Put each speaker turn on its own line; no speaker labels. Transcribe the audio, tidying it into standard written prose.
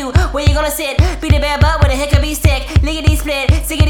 you. Where you gonna sit? Beat a bad butt with a hickory stick. Lickety split, singing